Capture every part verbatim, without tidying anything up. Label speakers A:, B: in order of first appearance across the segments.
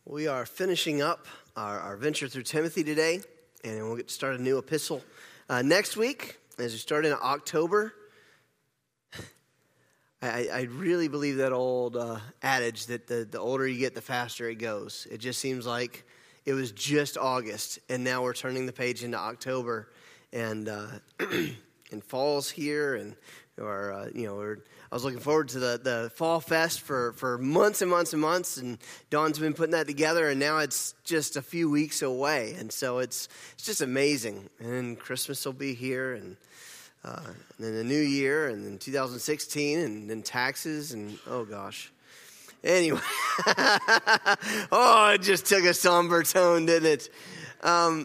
A: We are finishing up our, our venture through Timothy today, and we'll get to start a new epistle uh, next week as we start in October. I, I really believe that old uh, adage that the, the older you get, the faster it goes. It just seems like it was just August, and now we're turning the page into October, and uh, and fall's here, and or uh, you know, we're, I was looking forward to the, the Fall Fest for, for months and months and months, and Dawn's been putting that together, and now it's just a few weeks away, and so it's it's just amazing. And then Christmas will be here, and, uh, and then the New Year, and then two thousand sixteen, and then taxes, and oh gosh. Anyway, oh, it just took a somber tone, didn't it? Um,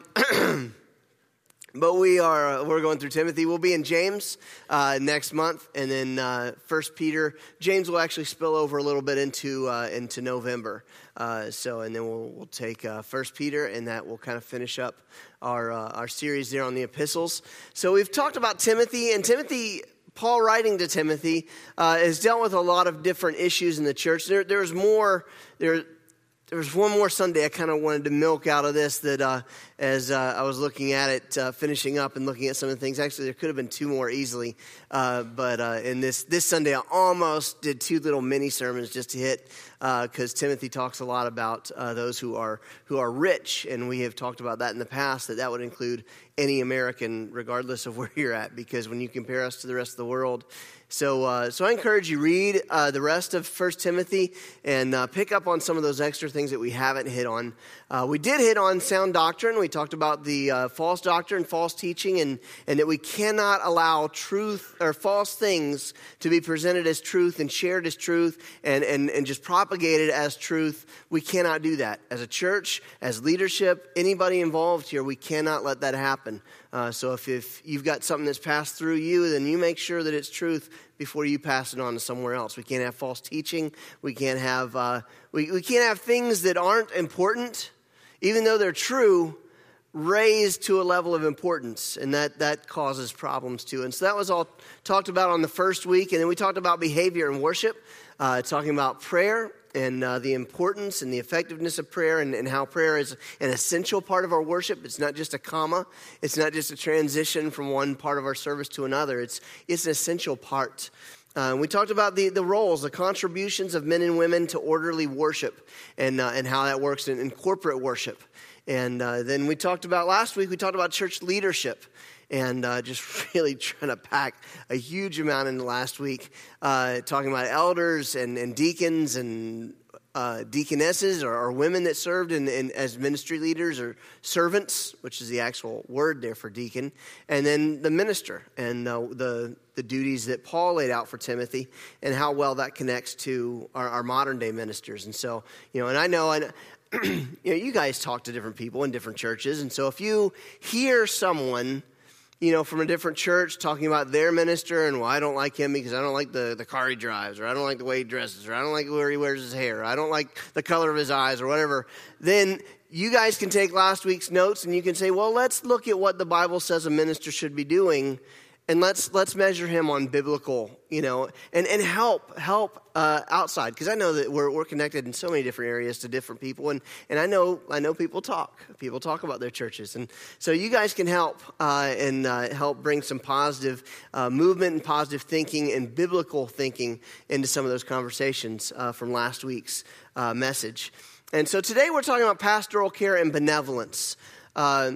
A: But we are, uh, we're going through Timothy. We'll be in James uh, next month, and then uh, First Peter. James will actually spill over a little bit into uh, into November. Uh, so, and then we'll we'll take uh, First Peter, and that will kind of finish up our uh, our series there on the epistles. So we've talked about Timothy, and Timothy, Paul writing to Timothy, uh, has dealt with a lot of different issues in the church. There, there's more there. There was one more Sunday I kind of wanted to milk out of this that uh, as uh, I was looking at it, uh, finishing up and looking at some of the things. Actually, there could have been two more easily. Uh, but uh, in this this Sunday, I almost did two little mini sermons just to hit, because uh, Timothy talks a lot about uh, those who are who are rich. And we have talked about that in the past, that that would include any American, regardless of where you're at, because when you compare us to the rest of the world. So uh, so I encourage you, read uh, the rest of First Timothy and uh, pick up on some of those extra things that we haven't hit on. Uh, we did hit on sound doctrine. We talked about the uh, false doctrine, false teaching, and, and that we cannot allow truth or false things to be presented as truth and shared as truth and, and, and just propagated as truth. We cannot do that. As a church, as leadership, anybody involved here, we cannot let that happen. Uh, so if, if you've got something that's passed through you, then you make sure that it's truth before you pass it on to somewhere else. We can't have false teaching. We can't have uh, we, we can't have things that aren't important, even though they're true, raised to a level of importance, and that, that causes problems too. And so that was all talked about on the first week, and then we talked about behavior and worship, uh, talking about prayer and uh, the importance and the effectiveness of prayer, and, and how prayer is an essential part of our worship. It's not just a comma. It's not just a transition from one part of our service to another. It's it's an essential part. Uh, we talked about the, the roles, the contributions of men and women to orderly worship, and uh, and how that works in, in corporate worship. And uh, then we talked about, last week, we talked about church leadership. And uh, just really trying to pack a huge amount into last week, uh, talking about elders and, and deacons and uh, deaconesses, or, or women that served in, in, as ministry leaders, or servants, which is the actual word there for deacon, and then the minister and uh, the the duties that Paul laid out for Timothy, and how well that connects to our, our modern day ministers. And so, you know, and I know, and you know, you guys talk to different people in different churches, and so if you hear someone, you know, from a different church talking about their minister, and, well, I don't like him because I don't like the, the car he drives, or I don't like the way he dresses, or I don't like where he wears his hair, or I don't like the color of his eyes, or whatever, then you guys can take last week's notes and you can say, well, let's look at what the Bible says a minister should be doing, and let's let's measure him on biblical, you know, and, and help help uh, outside, because I know that we're we're connected in so many different areas to different people, and, and I know I know people talk people talk about their churches, and so you guys can help uh, and uh, help bring some positive uh, movement and positive thinking and biblical thinking into some of those conversations uh, from last week's uh, message. And so today we're talking about pastoral care and benevolence. Uh,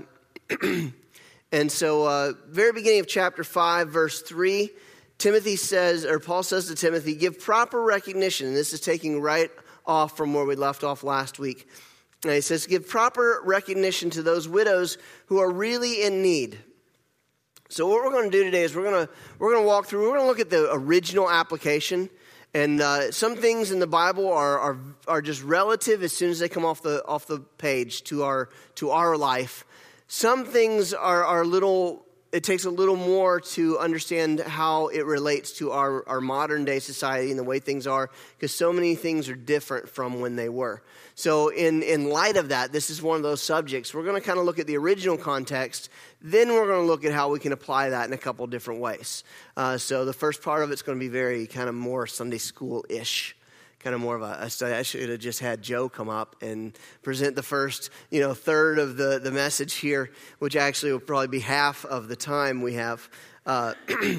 A: And so, uh, very beginning of chapter five, verse three, Timothy says, or Paul says to Timothy, give proper recognition. And this is taking right off from where we left off last week. And he says, give proper recognition to those widows who are really in need. So what we're going to do today is we're going to we're going to walk through. We're going to look at the original application. And uh, some things in the Bible are, are are just relative as soon as they come off the off the page to our to our life. Some things are, are a little, it takes a little more to understand how it relates to our, our modern day society and the way things are, because so many things are different from when they were. So in, in light of that, this is one of those subjects. We're going to kind of look at the original context, then we're going to look at how we can apply that in a couple different ways. Uh, so the first part of it's going to be very kind of more Sunday school-ish kind of more of a, a study. I should have just had Joe come up and present the first, you know, third of the, the message here, which actually will probably be half of the time we have. Uh,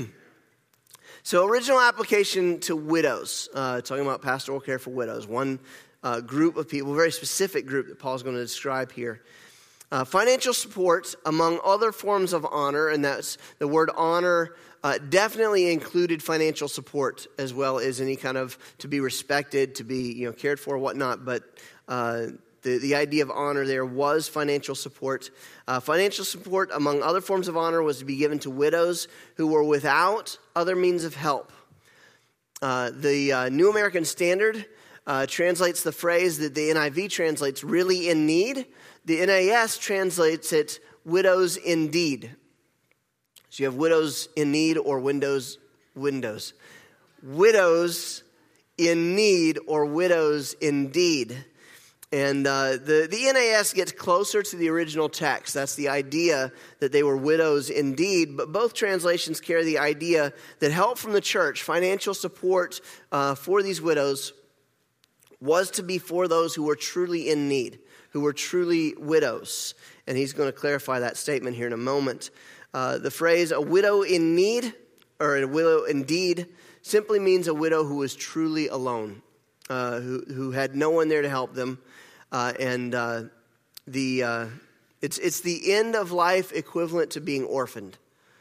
A: so original application to widows, uh, talking about pastoral care for widows, one uh, group of people, a very specific group that Paul's going to describe here. Uh, financial support, among other forms of honor, and that's the word honor uh, definitely included financial support as well as any kind of to be respected, to be you know cared for, whatnot. But uh, the the idea of honor there was financial support. Uh, financial support, among other forms of honor, was to be given to widows who were without other means of help. Uh, the uh, New American Standard uh, translates the phrase that the N I V translates "really in need." The N A S translates it widows indeed. So you have widows in need or windows, windows. Widows in need or widows indeed. And uh, the, the N A S gets closer to the original text. That's the idea that they were widows indeed. But both translations carry the idea that help from the church, financial support uh, for these widows, was to be for those who were truly in need, who were truly widows. And he's going to clarify that statement here in a moment. Uh, the phrase, a widow in need, or a widow indeed, simply means a widow who was truly alone, uh, who, who had no one there to help them. Uh, and uh, the uh, it's it's the end of life equivalent to being orphaned,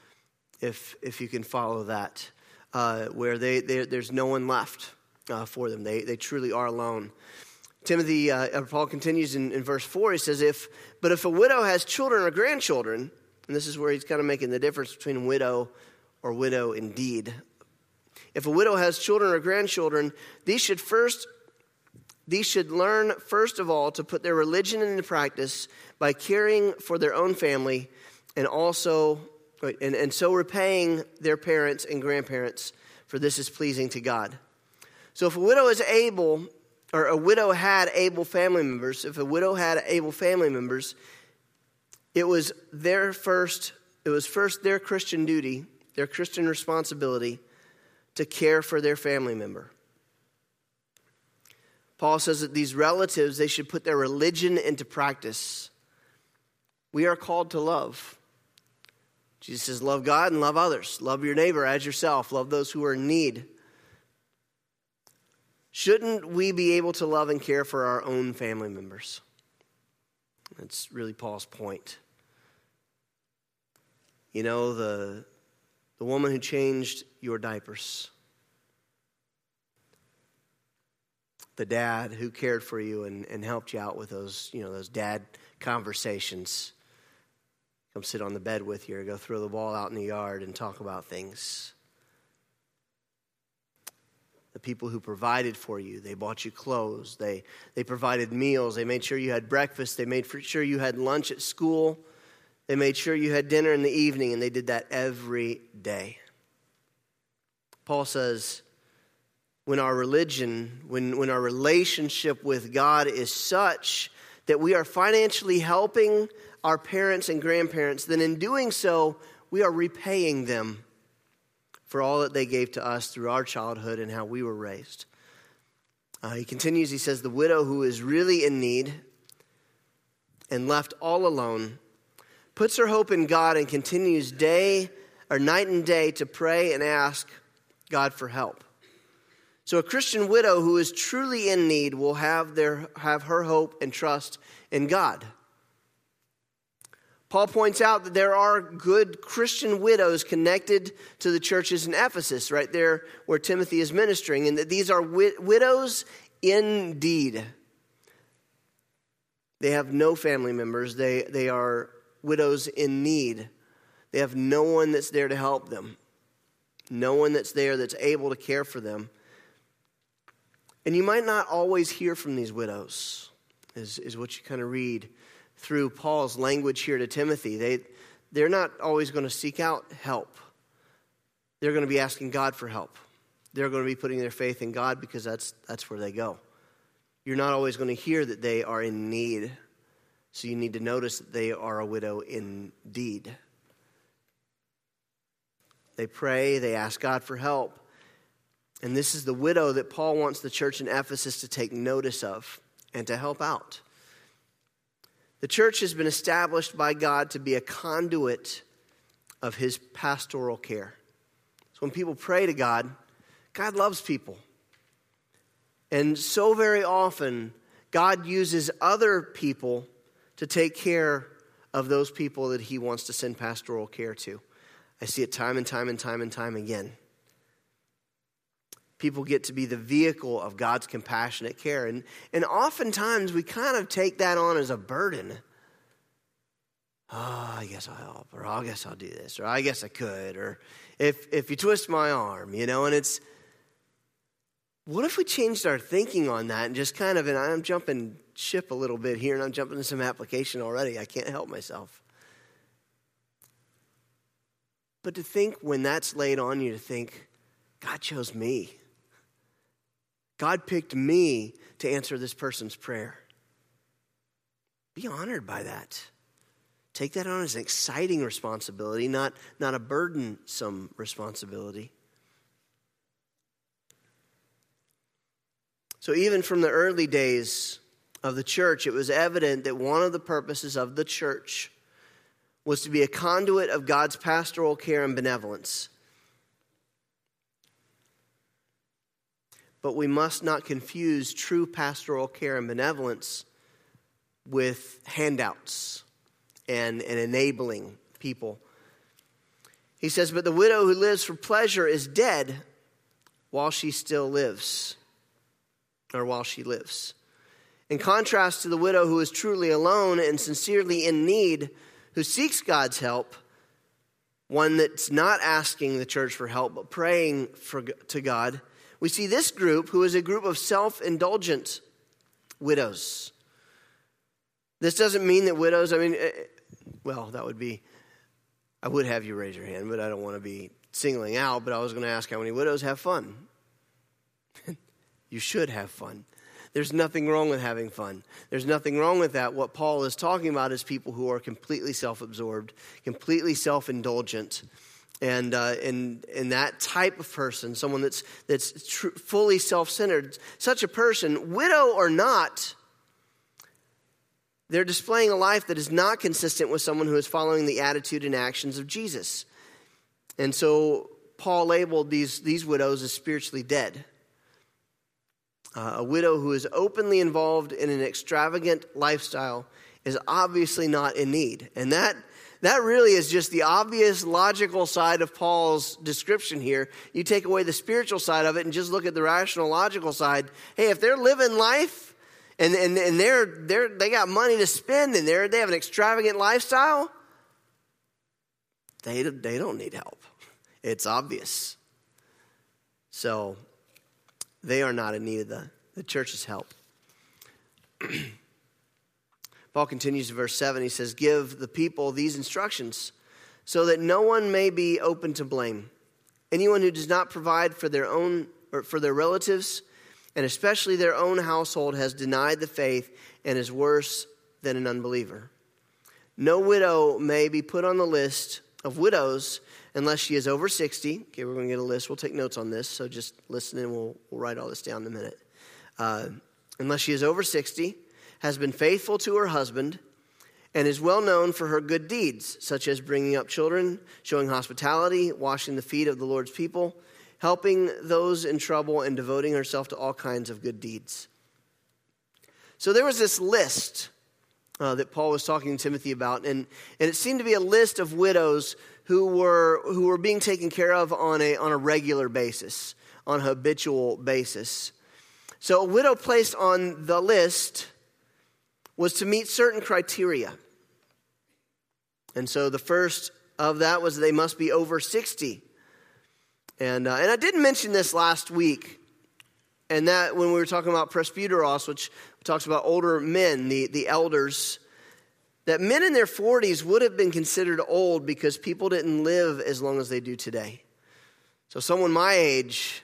A: if if you can follow that, uh, where they, they there's no one left uh, for them. They they truly are alone. Timothy, uh, Paul continues in, in verse four. He says, "If but if a widow has children or grandchildren," and this is where he's kind of making the difference between widow or widow indeed. If a widow has children or grandchildren, these should first these should learn first of all to put their religion into practice by caring for their own family, and also and, and so repaying their parents and grandparents, for this is pleasing to God. So if a widow is able. Or a widow had able family members. If a widow had able family members, it was their first, it was first their Christian duty, their Christian responsibility to care for their family member. Paul says that these relatives, they should put their religion into practice. We are called to love. Jesus says, love God and love others. Love your neighbor as yourself. Love those who are in need. Shouldn't we be able to love and care for our own family members? That's really Paul's point. You know, the, the woman who changed your diapers. The dad who cared for you and, and helped you out with those, you know, those dad conversations. Come sit on the bed with you or go throw the ball out in the yard and talk about things. The people who provided for you, they bought you clothes, they they provided meals, they made sure you had breakfast, they made sure you had lunch at school, they made sure you had dinner in the evening, and they did that every day. Paul says, when our religion, when, when our relationship with God is such that we are financially helping our parents and grandparents, then in doing so, we are repaying them for all that they gave to us through our childhood and how we were raised. Uh, he continues, he says, the widow who is really in need and left all alone puts her hope in God and continues day or night and day to pray and ask God for help. So a Christian widow who is truly in need will have their have her hope and trust in God. Paul points out that there are good Christian widows connected to the churches in Ephesus, right there where Timothy is ministering, and that these are wi- widows indeed. They have no family members. They, they are widows in need. They have no one that's there to help them. No one that's there that's able to care for them. And you might not always hear from these widows, is, is what you kind of read through Paul's language here to Timothy. They, they're not always going to seek out help. They're going to be asking God for help. They're going to be putting their faith in God because that's that's where they go. You're not always going to hear that they are in need. So you need to notice that they are a widow indeed. They pray, they ask God for help. And this is the widow that Paul wants the church in Ephesus to take notice of and to help out. The church has been established by God to be a conduit of his pastoral care. So when people pray to God, God loves people. And so very often, God uses other people to take care of those people that he wants to send pastoral care to. I see it time and time and time and time again. People get to be the vehicle of God's compassionate care. And, and oftentimes we kind of take that on as a burden. Oh, I guess I'll help, or I guess I'll do this, or I guess I could, or if if you twist my arm, you know, and it's, what if we changed our thinking on that and just kind of, and I'm jumping ship a little bit here, and I'm jumping into some application already. I can't help myself. But to think when that's laid on you, to think, God chose me. God picked me to answer this person's prayer. Be honored by that. Take that on as an exciting responsibility, not, not a burdensome responsibility. So even from the early days of the church, it was evident that one of the purposes of the church was to be a conduit of God's pastoral care and benevolence. But we must not confuse true pastoral care and benevolence with handouts and, and enabling people. He says, but the widow who lives for pleasure is dead while she still lives, or while she lives. In contrast to the widow who is truly alone and sincerely in need, who seeks God's help, one that's not asking the church for help, but praying for, to God, we see this group who is a group of self-indulgent widows. This doesn't mean that widows, I mean, well, that would be, I would have you raise your hand, but I don't want to be singling out, but I was going to ask how many widows have fun. You should have fun. There's nothing wrong with having fun. There's nothing wrong with that. What Paul is talking about is people who are completely self-absorbed, completely self-indulgent. And uh, and and that type of person, someone that's that's tr- fully self-centered, such a person, widow or not, they're displaying a life that is not consistent with someone who is following the attitude and actions of Jesus. And so Paul labeled these, these widows as spiritually dead. Uh, a widow who is openly involved in an extravagant lifestyle is obviously not in need. And that that really is just the obvious logical side of Paul's description here. You take away the spiritual side of it and just look at the rational logical side. Hey, if they're living life and, and, and they're they're they got money to spend and they're they have an extravagant lifestyle, they they don't need help. It's obvious. So they are not in need of the, the church's help. Paul continues in verse seven. He says, give the people these instructions so that no one may be open to blame. Anyone who does not provide for their own or for their relatives, and especially their own household, has denied the faith and is worse than an unbeliever. No widow may be put on the list of widows unless she is over sixty. Okay, we're going to get a list. We'll take notes on this, so just listen and we'll, we'll write all this down in a minute. Uh, unless she is over sixty, has been faithful to her husband, and is well known for her good deeds, such as bringing up children, showing hospitality, washing the feet of the Lord's people, helping those in trouble, and devoting herself to all kinds of good deeds. So there was this list uh, that Paul was talking to Timothy about, and, and it seemed to be a list of widows who were who were being taken care of on a on a regular basis, on a habitual basis. So a widow placed on the list was to meet certain criteria. And so the first of that was they must be over sixty. And uh, and I didn't mention this last week, and that when we were talking about presbyteros, which talks about older men, the, the elders, that men in their forties would have been considered old because people didn't live as long as they do today. So someone my age,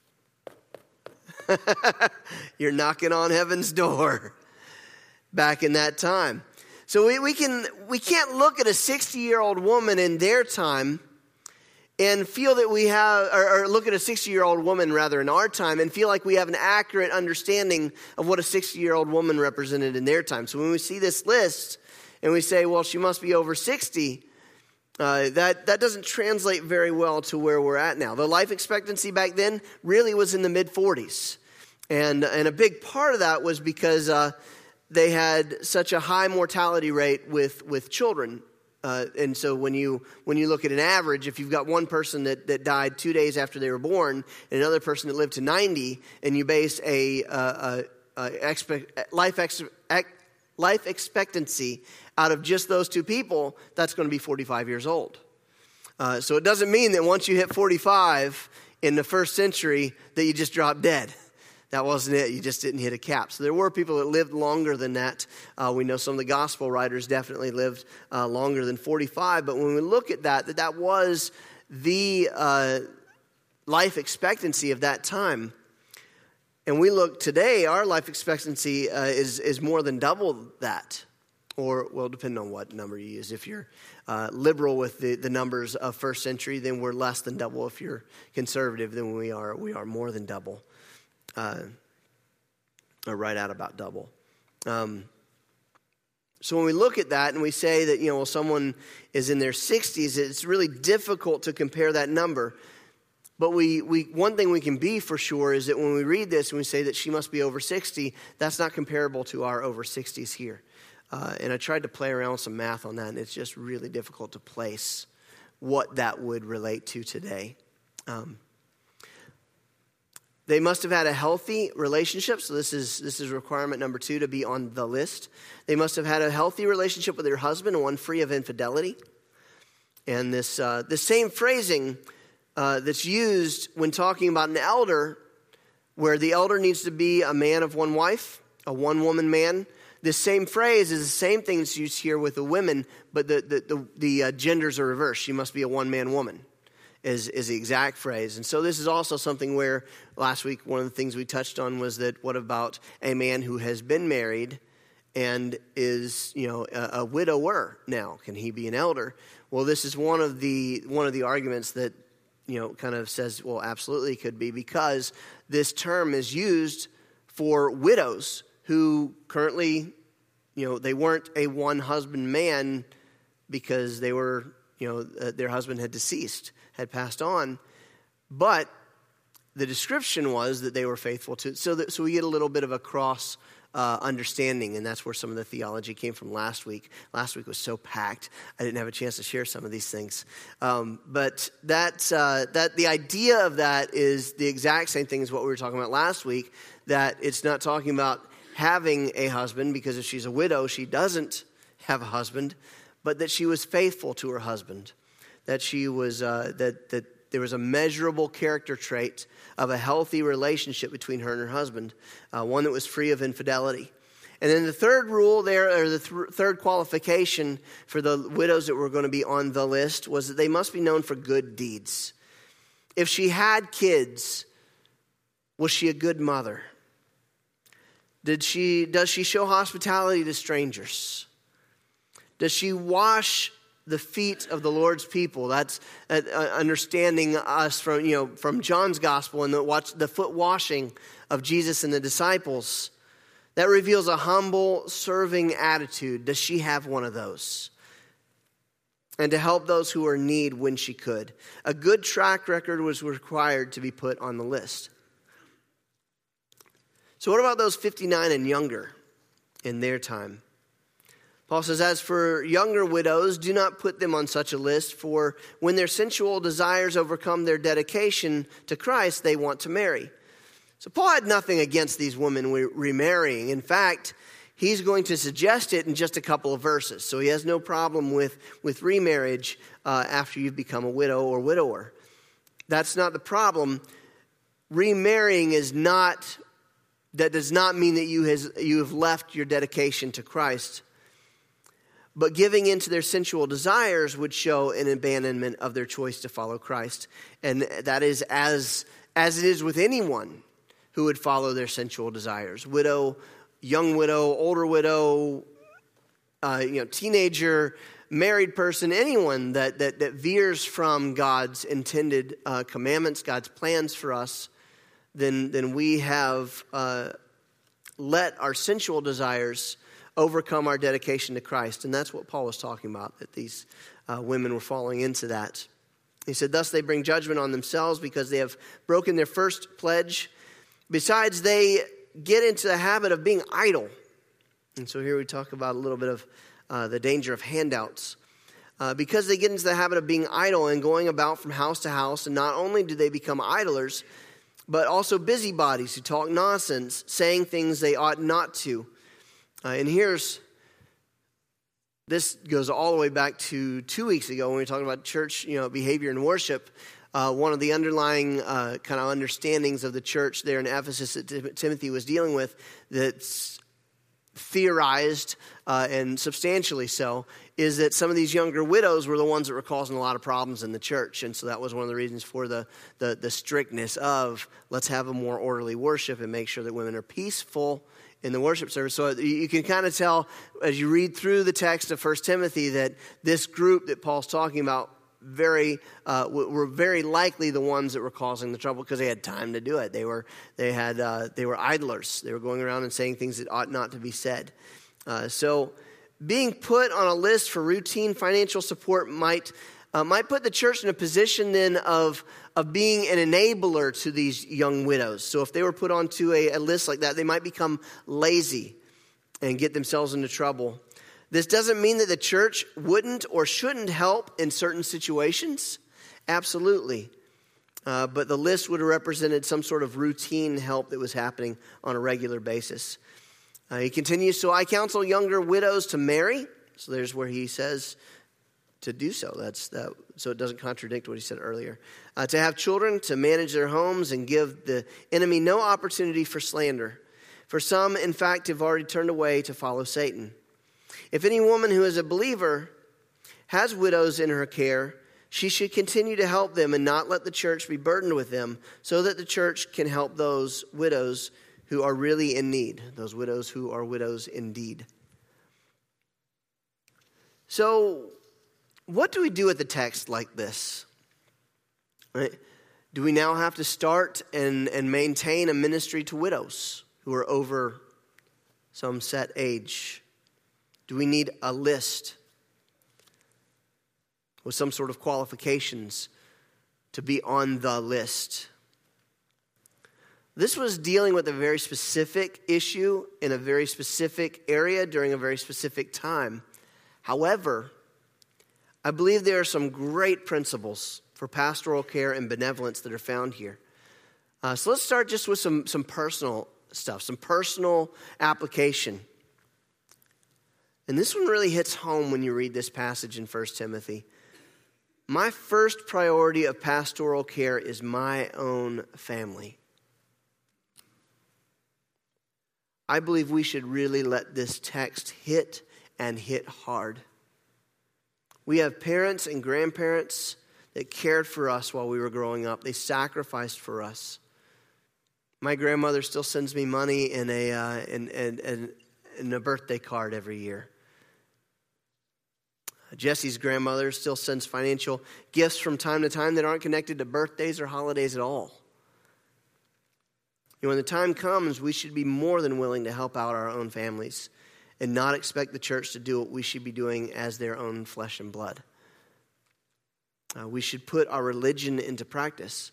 A: you're knocking on heaven's door back in that time. So we, we can we can't look at a sixty-year-old woman in their time and feel that we have, or, or look at a sixty-year-old woman rather in our time and feel like we have an accurate understanding of what a sixty-year-old woman represented in their time. So when we see this list and we say, well, she must be over sixty, uh, that, that doesn't translate very well to where we're at now. The life expectancy back then really was in the mid-forties. And, and a big part of that was because uh, they had such a high mortality rate with, with children. Uh, and so when you when you look at an average, if you've got one person that, that died two days after they were born and another person that lived to ninety, and you base a, uh, a, a expect, life, ex, life expectancy out of just those two people, that's going to be forty-five years old. Uh, so it doesn't mean that once you hit forty-five in the first century that you just drop dead. That wasn't it. You just didn't hit a cap. So there were people that lived longer than that. Uh, we know some of the gospel writers definitely lived uh, longer than forty-five. But when we look at that, that, that was the uh, life expectancy of that time. And we look today, our life expectancy uh, is, is more than double that. Or, well, depending on what number you use. If you're uh, liberal with the, the numbers of first century, then we're less than double. If you're conservative, then we are we are more than double. Uh, or right at about double. Um, so when we look at that and we say that, you know, well, someone is in their sixties, it's really difficult to compare that number. But we, we one thing we can be for sure is that when we read this and we say that she must be over sixty, that's not comparable to our over sixties here. Uh, and I tried to play around with some math on that, and it's just really difficult to place what that would relate to today. Um They must have had a healthy relationship. So this is this is requirement number two to be on the list. They must have had a healthy relationship with their husband, one free of infidelity. And this uh, this same phrasing uh, that's used when talking about an elder, where the elder needs to be a man of one wife, a one-woman man. This same phrase is the same thing that's used here with the women, but the the the, the uh, genders are reversed. She must be a one-man woman. Is, is the exact phrase. And so this is also something where last week one of the things we touched on was that what about a man who has been married and is, you know, a, a widower now? Can he be an elder? Well, this is one of the one of the arguments that, you know, kind of says, well, absolutely could be, because this term is used for widows who currently, you know, they weren't a one-husband man because they were, you know, uh, their husband had deceased, had passed on, but the description was that they were faithful to, so that, so we get a little bit of a cross uh, understanding, and that's where some of the theology came from last week. Last week was so packed, I didn't have a chance to share some of these things. Um, but that, uh, that the idea of that is the exact same thing as what we were talking about last week, that it's not talking about having a husband, because if she's a widow, she doesn't have a husband, but that she was faithful to her husband. That she was uh, that that there was a measurable character trait of a healthy relationship between her and her husband, uh, one that was free of infidelity. And then the third rule there, or the th- third qualification for the widows that were going to be on the list, was that they must be known for good deeds. If she had kids, was she a good mother? Did she does she show hospitality to strangers? Does she wash the feet of the Lord's people? That's uh, understanding us from, you know, from John's gospel and the, watch, the foot washing of Jesus and the disciples. That reveals a humble, serving attitude. Does she have one of those? And to help those who are in need when she could. A good track record was required to be put on the list. So what about those fifty-nine and younger in their time? Paul says, as for younger widows, do not put them on such a list, for when their sensual desires overcome their dedication to Christ, they want to marry. So Paul had nothing against these women remarrying. In fact, he's going to suggest it in just a couple of verses. So he has no problem with, with remarriage uh, after you've become a widow or widower. That's not the problem. Remarrying is not, that does not mean that you, has, you have left your dedication to Christ. But giving into their sensual desires would show an abandonment of their choice to follow Christ. And that is as, as it is with anyone who would follow their sensual desires. Widow, young widow, older widow, uh, you know, teenager, married person, anyone that, that, that veers from God's intended uh, commandments, God's plans for us, then, then we have uh, let our sensual desires overcome our dedication to Christ. And that's what Paul was talking about, that these uh, women were falling into that. He said, thus they bring judgment on themselves because they have broken their first pledge. Besides, they get into the habit of being idle. And so here we talk about a little bit of uh, the danger of handouts. Uh, because they get into the habit of being idle and going about from house to house, and not only do they become idlers, but also busybodies who talk nonsense, saying things they ought not to. Uh, and here's, this goes all the way back to two weeks ago when we were talking about church, you know, behavior and worship. Uh, one of the underlying uh, kind of understandings of the church there in Ephesus that Tim- Timothy was dealing with, that's theorized uh, and substantially so, is that some of these younger widows were the ones that were causing a lot of problems in the church. And so that was one of the reasons for the, the, the strictness of let's have a more orderly worship and make sure that women are peaceful in the worship service. So you can kind of tell as you read through the text of First Timothy that this group that Paul's talking about very uh, were very likely the ones that were causing the trouble because they had time to do it. They were they had uh, they were idlers. They were going around and saying things that ought not to be said. Uh, so being put on a list for routine financial support might uh, might put the church in a position then of of being an enabler to these young widows. So if they were put onto a, a list like that, they might become lazy and get themselves into trouble. This doesn't mean that the church wouldn't or shouldn't help in certain situations. Absolutely. Uh, but the list would have represented some sort of routine help that was happening on a regular basis. Uh, he continues, so I counsel younger widows to marry. So there's where he says to do so. That's that. So it doesn't contradict what he said earlier. Uh, to have children, to manage their homes, and give the enemy no opportunity for slander. For some, in fact, have already turned away to follow Satan. If any woman who is a believer has widows in her care, she should continue to help them and not let the church be burdened with them, so that the church can help those widows who are really in need, those widows who are widows indeed. So, what do we do with a text like this? Right? Do we now have to start and, and maintain a ministry to widows who are over some set age? Do we need a list with some sort of qualifications to be on the list? This was dealing with a very specific issue in a very specific area during a very specific time. However, I believe there are some great principles for pastoral care and benevolence that are found here. Uh, so let's start just with some, some personal stuff, some personal application. And this one really hits home when you read this passage in First Timothy. My first priority of pastoral care is my own family. I believe we should really let this text hit and hit hard. We have parents and grandparents that cared for us while we were growing up. They sacrificed for us. My grandmother still sends me money in a uh, in, in, in, in a birthday card every year. Jesse's grandmother still sends financial gifts from time to time that aren't connected to birthdays or holidays at all. And when the time comes, we should be more than willing to help out our own families and not expect the church to do what we should be doing as their own flesh and blood. Uh, we should put our religion into practice.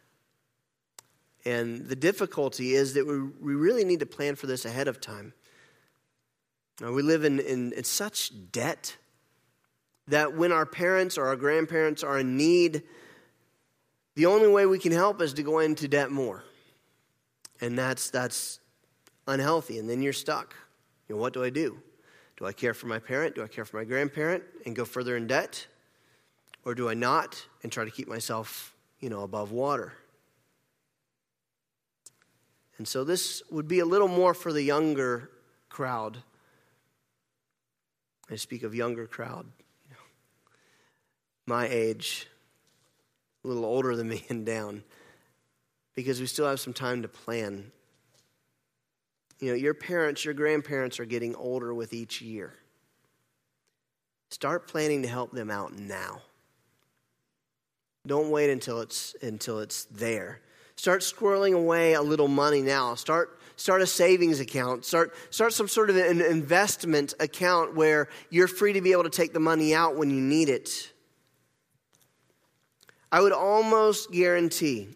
A: And the difficulty is that we, we really need to plan for this ahead of time. Uh, we live in, in, in such debt that when our parents or our grandparents are in need, the only way we can help is to go into debt more. And that's that's unhealthy. And then you're stuck. You know, what do I do? Do I care for my parent? Do I care for my grandparent and go further in debt? Or do I not and try to keep myself, you know, above water? And so this would be a little more for the younger crowd. I speak of younger crowd. You know, my age, a little older than me and down. Because we still have some time to plan. You know, your parents, your grandparents are getting older with each year. Start planning to help them out now. Don't wait until it's until it's there. Start squirreling away a little money now. Start start a savings account. Start start some sort of an investment account where you're free to be able to take the money out when you need it. I would almost guarantee,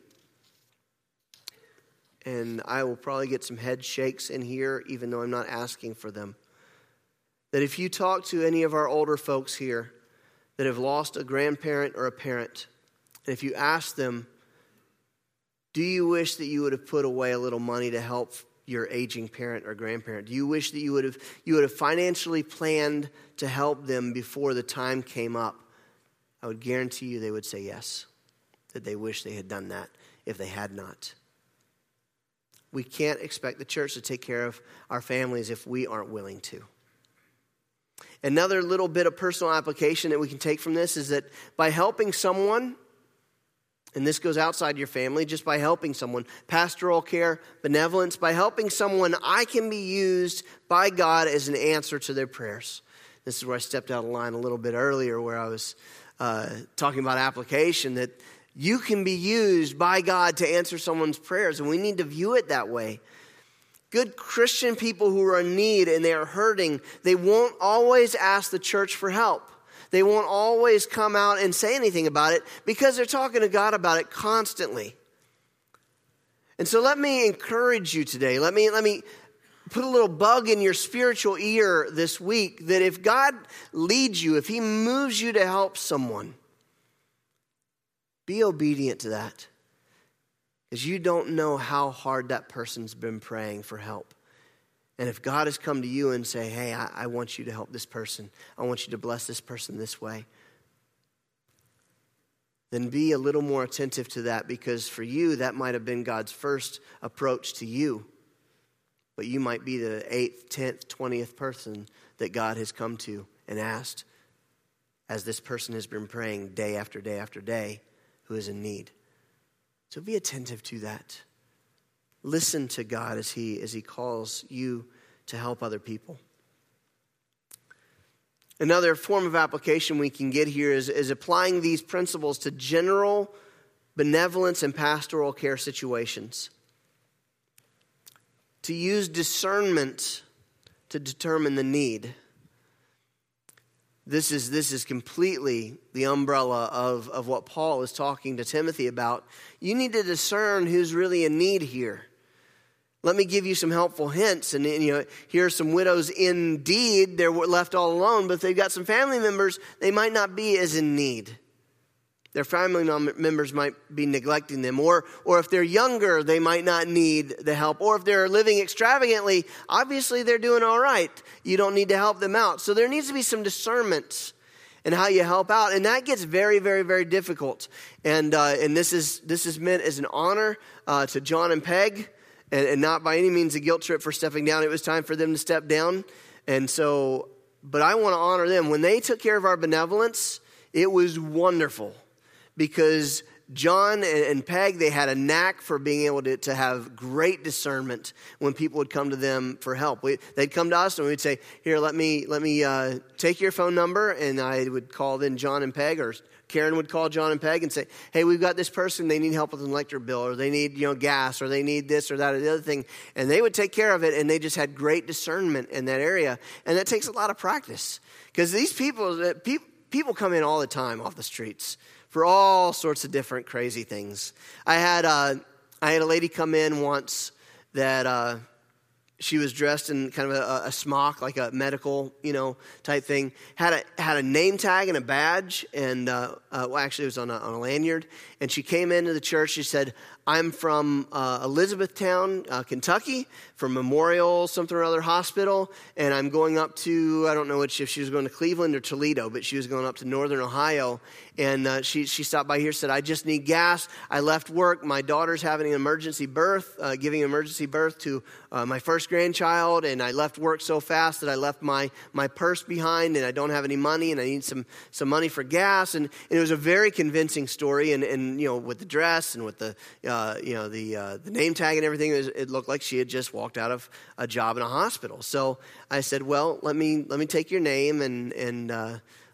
A: and I will probably get some head shakes in here, even though I'm not asking for them, that if you talk to any of our older folks here that have lost a grandparent or a parent, and if you ask them, do you wish that you would have put away a little money to help your aging parent or grandparent? Do you wish that you would have you would have financially planned to help them before the time came up? I would guarantee you they would say yes, that they wish they had done that if they had not. We can't expect the church to take care of our families if we aren't willing to. Another little bit of personal application that we can take from this is that by helping someone, and this goes outside your family, just by helping someone, pastoral care, benevolence, by helping someone, I can be used by God as an answer to their prayers. This is where I stepped out of line a little bit earlier, where I was uh, talking about application, that you can be used by God to answer someone's prayers, and we need to view it that way. Good Christian people who are in need and they are hurting, they won't always ask the church for help. They won't always come out and say anything about it because they're talking to God about it constantly. And so let me encourage you today. Let me, let me put a little bug in your spiritual ear this week that if God leads you, if he moves you to help someone, be obedient to that. Because you don't know how hard that person's been praying for help. And if God has come to you and say, hey, I, I want you to help this person. I want you to bless this person this way. Then be a little more attentive to that, because for you, that might have been God's first approach to you. But you might be the eighth, tenth, twentieth person that God has come to and asked, as this person has been praying day after day after day, who is in need. So be attentive to that. Listen to God as he, as he calls you to help other people. Another form of application we can get here is, is applying these principles to general benevolence and pastoral care situations. To use discernment to determine the need. This is, this is completely the umbrella of, of what Paul is talking to Timothy about. You need to discern who's really in need here. Let me give you some helpful hints. And, and you know, here are some widows indeed. They're left all alone, but if they've got some family members, they might not be as in need. Their family members might be neglecting them. Or, or if they're younger, they might not need the help. Or if they're living extravagantly, obviously they're doing all right. You don't need to help them out. So there needs to be some discernment in how you help out. And that gets very, very, very difficult. And uh, and this is this is meant as an honor uh, to John and Peg. And, and not by any means a guilt trip for stepping down. It was time for them to step down. And so, but I want to honor them. When they took care of our benevolence, it was wonderful. Because John and, and Peg, they had a knack for being able to, to have great discernment when people would come to them for help. We, they'd come to us and we'd say, here, let me let me uh, take your phone number. And I would call then John and Peg, or Karen would call John and Peg and say, hey, we've got this person, they need help with an electric bill, or they need, you know, gas, or they need this or that or the other thing. And they would take care of it, and they just had great discernment in that area. And that takes a lot of practice. Because these people, people, people come in all the time off the streets for all sorts of different crazy things. I had, uh, I had a lady come in once that... Uh, She was dressed in kind of a, a smock, like a medical, you know, type thing. Had a had a name tag and a badge, and uh, uh, well, actually, it was on a, on a lanyard. And she came into the church. She said, "I'm from uh, Elizabethtown, uh, Kentucky, from Memorial something or other hospital, and I'm going up to I don't know which if she was going to Cleveland or Toledo, but she was going up to Northern Ohio." And uh, she she stopped by here, said, "I just need gas. I left work. My daughter's having an emergency birth, uh, giving emergency birth to uh, my first grandchild, and I left work so fast that I left my my purse behind, and I don't have any money, and I need some some money for gas." And, and it was a very convincing story, and, and you know, with the dress and with the uh, you know the uh, the name tag and everything, it, was, it looked like she had just walked out of a job in a hospital. So I said, "Well, let me let me take your name and and." Uh,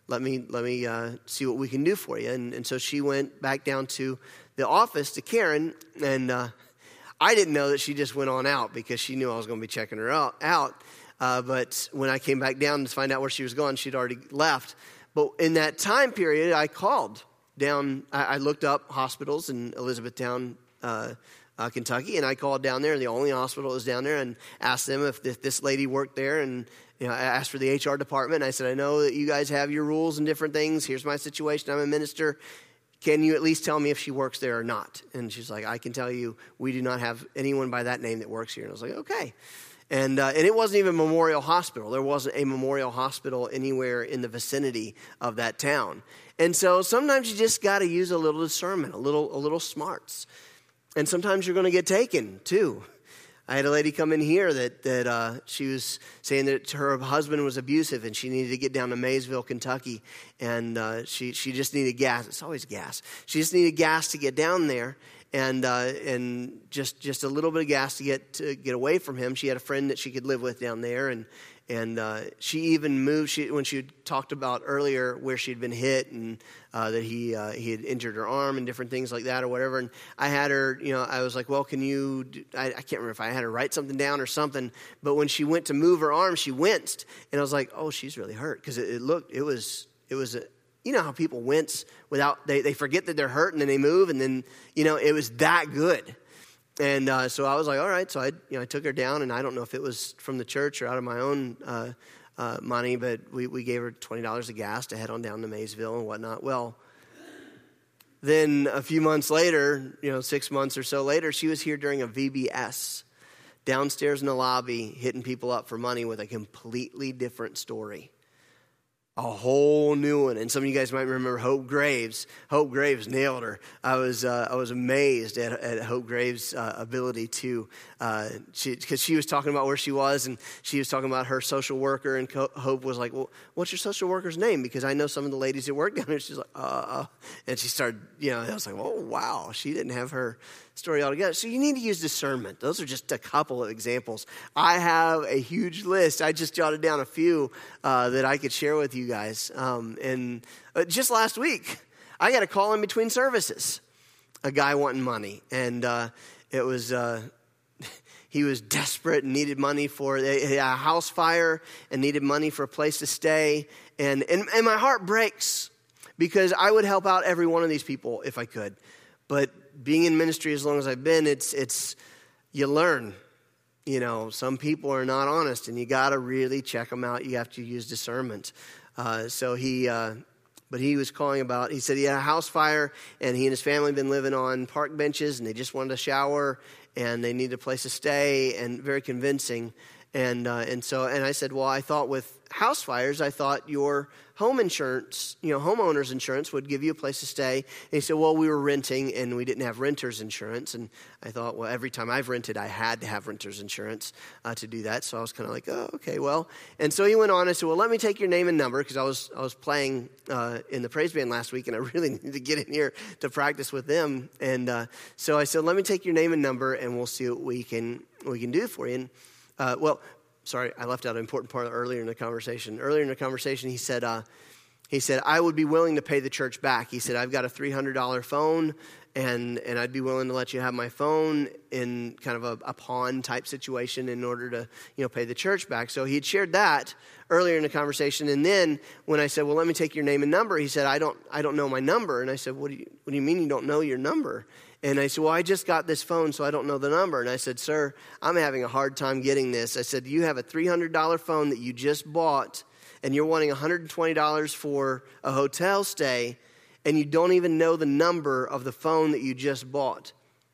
A: let me let me uh, see what we can do for you. And, and so she went back down to the office to Karen, and uh, I didn't know that she just went on out because she knew I was going to be checking her out. out. Uh, but when I came back down to find out where she was going, she'd already left. But in that time period, I called down. I, I looked up hospitals in Elizabethtown, uh, uh, Kentucky, and I called down there. The only hospital was down there, and asked them if this, this lady worked there. And you know, I asked for the H R department. And I said, I know that you guys have your rules and different things. Here's my situation. I'm a minister. Can you at least tell me if she works there or not? And she's like, I can tell you, we do not have anyone by that name that works here. And I was like, okay. And uh, and it wasn't even Memorial Hospital. There wasn't a Memorial Hospital anywhere in the vicinity of that town. And so sometimes you just got to use a little discernment, a little a little smarts. And sometimes you're going to get taken too. I had a lady come in here that that uh, she was saying that her husband was abusive and she needed to get down to Maysville, Kentucky, and uh, she she just needed gas. It's always gas. She just needed gas to get down there, and uh, and just just a little bit of gas to get to get away from him. She had a friend that she could live with down there, and and uh, she even moved. She when she talked about earlier where she'd been hit and uh, that he uh, he had injured her arm and different things like that or whatever. And I had her, you know, I was like, well, can you? Do, I, I can't remember if I had her write something down or something. But when she went to move her arm, she winced, and I was like, oh, she's really hurt because it, it looked, it was, it was a. You know how people wince without, they, they forget that they're hurt and then they move and then, you know, it was that good. And uh, so I was like, all right. So I, you know, I took her down, and I don't know if it was from the church or out of my own uh, uh, money, but we, we gave her twenty dollars of gas to head on down to Maysville and whatnot. Well, then a few months later, you know, six months or so later, she was here during a V B S downstairs in the lobby, hitting people up for money with a completely different story. A whole new one. And some of you guys might remember Hope Graves. Hope Graves nailed her. I was uh, I was amazed at, at Hope Graves' uh, ability to, uh, she, because she was talking about where she was, and she was talking about her social worker, and Hope was like, well, what's your social worker's name? Because I know some of the ladies that work down there. She's like, uh, and she started, you know, I was like, oh, wow. She didn't have her story altogether. So you need to use discernment. Those are just a couple of examples. I have a huge list. I just jotted down a few uh, that I could share with you guys. Um, and uh, just last week, I got a call in between services. A guy wanting money. And uh, it was, uh, he was desperate and needed money for a, a house fire and needed money for a place to stay. And, and, and my heart breaks because I would help out every one of these people if I could. But being in ministry as long as I've been, it's it's you learn. You know, some people are not honest, and you got to really check them out. You have to use discernment. Uh, so he, uh, but he was calling about. He said he had a house fire, and he and his family had been living on park benches, and they just wanted a shower, and they needed a place to stay, and very convincing. And uh, and so and I said, well, I thought with house fires, I thought your home insurance, you know, homeowners insurance would give you a place to stay. And he said, well, we were renting and we didn't have renters insurance. And I thought, well, every time I've rented, I had to have renters insurance uh, to do that. So I was kind of like, oh, okay, well. And so he went on and said, well, let me take your name and number, because I was I was playing uh, in the praise band last week, and I really needed to get in here to practice with them. And uh, so I said, let me take your name and number, and we'll see what we can we can do for you. And uh, well. Sorry, I left out an important part earlier in the conversation. Earlier in the conversation, he said, uh, he said, I would be willing to pay the church back. He said, I've got a three hundred dollars phone, and, and I'd be willing to let you have my phone in kind of a, a pawn type situation in order to, you know, pay the church back. So he had shared that earlier in the conversation. And then when I said, well, let me take your name and number, he said, I don't, I don't know my number. And I said, what do you, what do you mean you don't know your number? And I said, well, I just got this phone, so I don't know the number. And I said, sir, I'm having a hard time getting this. I said, you have a three hundred dollars phone that you just bought, and you're wanting one hundred twenty dollars for a hotel stay, and you don't even know the number of the phone that you just bought.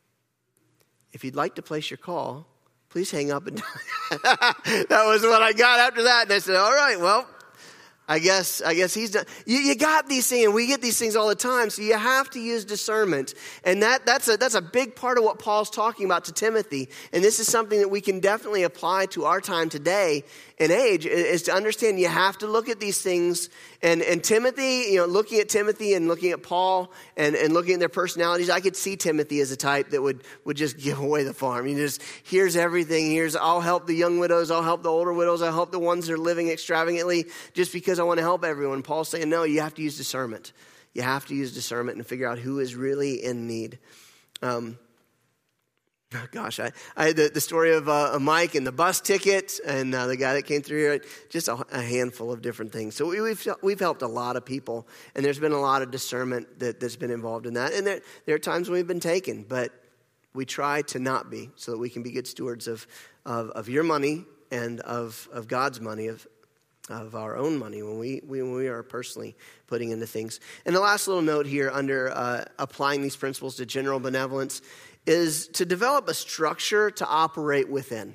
A: If you'd like to place your call, please hang up. And that was what I got after that. And I said, all right, well, I guess I guess he's done. You, you got these things, and we get these things all the time. So you have to use discernment, and that that's a that's a big part of what Paul's talking about to Timothy. And this is something that we can definitely apply to our time today and age, is to understand you have to look at these things. And and Timothy, you know, looking at Timothy and looking at Paul and, and looking at their personalities, I could see Timothy as a type that would would just give away the farm. You just, here's everything. Here's, I'll help the young widows. I'll help the older widows. I'll help the ones that are living extravagantly, just because I want to help everyone. Paul's saying, no, you have to use discernment. You have to use discernment and figure out who is really in need. Um, gosh, I, I had the, the story of uh, Mike and the bus ticket and uh, the guy that came through here, just a, a handful of different things. So we, we've we've helped a lot of people, and there's been a lot of discernment that, that's been involved in that. And there, there are times when we've been taken, but we try to not be, so that we can be good stewards of of, of your money and of, of God's money, of of our own money when we, we when we are personally putting into things. And the last little note here under uh, applying these principles to general benevolence is to develop a structure to operate within.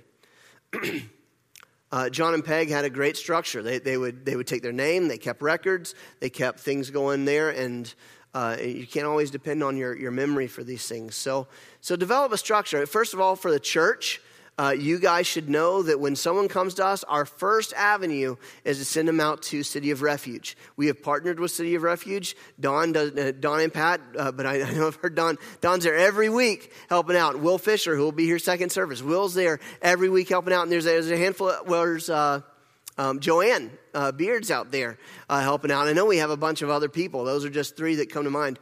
A: uh, John and Peg had a great structure. They they would they would take their name, they kept records, they kept things going there, and uh, you can't always depend on your, your memory for these things. So so develop a structure. First of all, for the church, Uh, you guys should know that when someone comes to us, our first avenue is to send them out to City of Refuge. We have partnered with City of Refuge. Don does, uh, Don and Pat, uh, but I, I know I've heard Don. Don's there every week helping out. Will Fisher, who will be here second service, Will's there every week helping out. And there's a, there's a handful of, well, there's uh, um, Joanne uh, Beards out there uh, helping out. I know we have a bunch of other people. Those are just three that come to mind.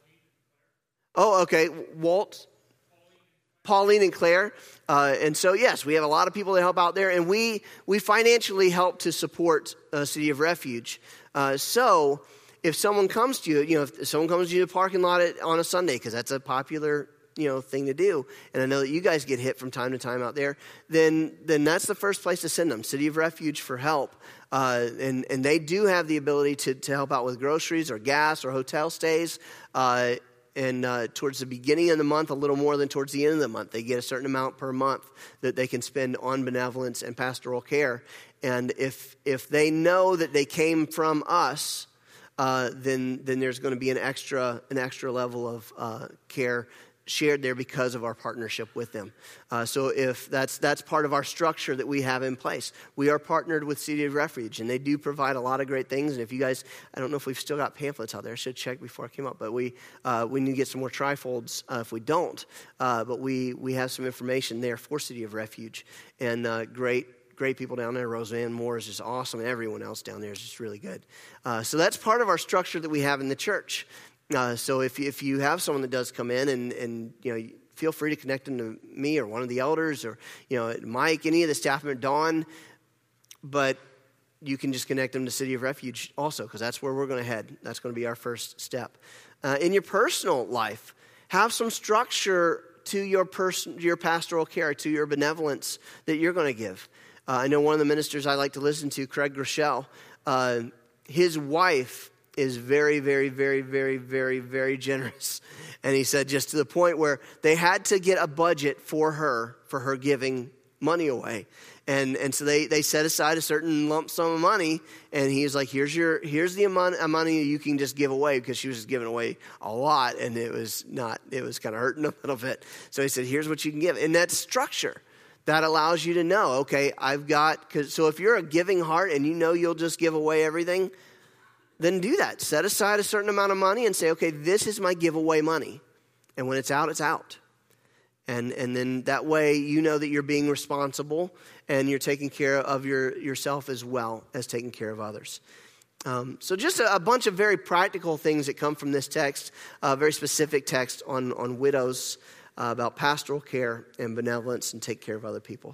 A: Oh, okay. Walt, Pauline, and Claire. Uh, and so, yes, we have a lot of people that help out there, and we we financially help to support uh, City of Refuge. Uh, so, if someone comes to you, you know, if someone comes to you in the parking lot at, on a Sunday, because that's a popular, you know, thing to do, and I know that you guys get hit from time to time out there, then then that's the first place to send them, City of Refuge for help. Uh, and and they do have the ability to to help out with groceries or gas or hotel stays. Uh, And uh, towards the beginning of the month, a little more than towards the end of the month. They get a certain amount per month that they can spend on benevolence and pastoral care. And if if they know that they came from us, uh, then then there's going to be an extra an extra level of uh, care shared there because of our partnership with them. Uh, so if that's that's part of our structure that we have in place. We are partnered with City of Refuge, and they do provide a lot of great things. And if you guys, I don't know if we've still got pamphlets out there. I should check before I came up, but we uh, we need to get some more trifolds uh, if we don't. Uh, but we we have some information there for City of Refuge, and uh, great. Great people down there. Roseanne Moore is just awesome, and everyone else down there is just really good. Uh, so that's part of our structure that we have in the church. Uh, so if if you have someone that does come in, and and you know, feel free to connect them to me or one of the elders, or you know, Mike, any of the staff members, Dawn. But you can just connect them to City of Refuge also, because that's where we're going to head. That's going to be our first step. Uh, in your personal life, have some structure to your person, your pastoral care, to your benevolence that you're going to give. Uh, I know one of the ministers I like to listen to, Craig Groeschel, uh, his wife is very, very, very, very, very, very generous. And he said just to the point where they had to get a budget for her, for her giving money away. And and so they, they set aside a certain lump sum of money, and he was like, here's your here's the amount of money you can just give away, because she was just giving away a lot, and it was not, it was kind of hurting a little bit. So he said, here's what you can give. And that structure, that allows you to know, okay, I've got, cause, so if you're a giving heart and you know you'll just give away everything, then do that. Set aside a certain amount of money and say, okay, this is my giveaway money. And when it's out, it's out. And and then that way you know that you're being responsible and you're taking care of your yourself as well as taking care of others. Um, so just a, a bunch of very practical things that come from this text, a very specific text on, on widows, uh, about pastoral care and benevolence and take care of other people.